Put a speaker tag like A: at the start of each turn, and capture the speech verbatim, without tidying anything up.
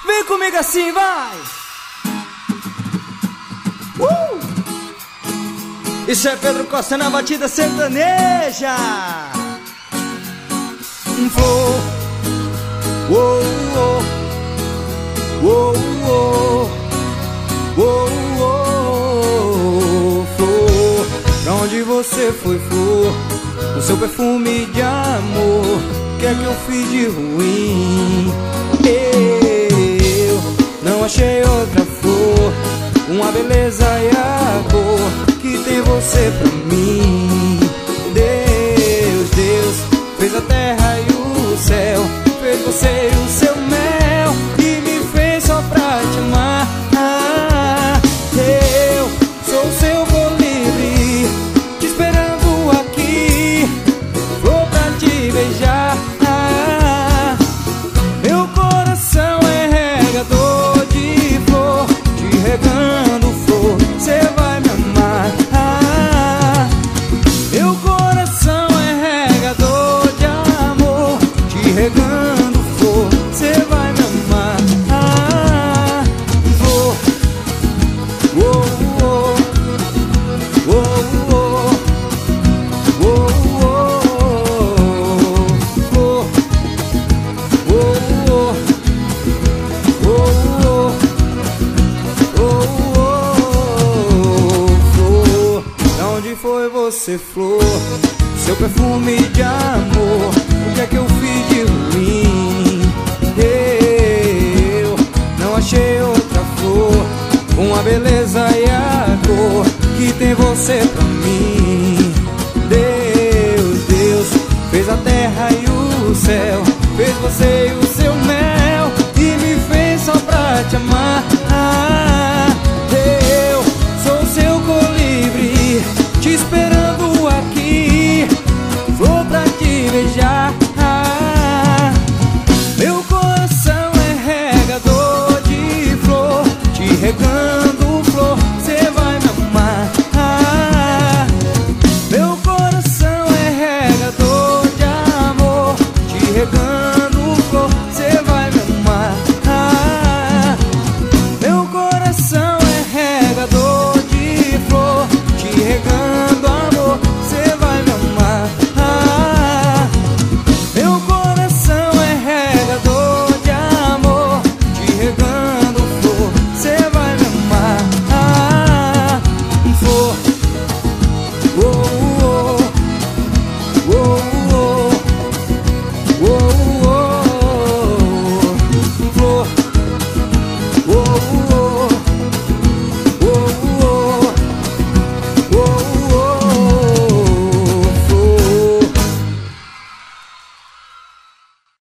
A: Vem comigo assim, vai! Uh! Isso é Pedro Costa na batida sertaneja. Um flor, oh, oh, oh, oh, oh, oh, flor. Pra onde você foi, flor? O seu perfume de amor, que é que eu fiz de ruim? Eu não achei outra flor, uma beleza e a cor que tem você pra mim. Deus, Deus fez a terra e o céu, fez você e o seu mel e me fez só pra te amar. Eu sou o seu colibri, te esperando aqui, vou pra te beijar. Meu coração é regador de flor, te regando flor, cê vai me amar. Meu coração é regador de amor, te regando flor, cê vai me amar. Flor, oh, oh, oh, oh, oh, oh, flor, oh, oh, oh, oh, flor. Da onde foi você, flor? Seu perfume de amor, o que é que eu fiz de ruim? Eu não achei outra flor, com a beleza e a cor que tem você pra mim. Deus, Deus fez a terra e o céu, fez você e o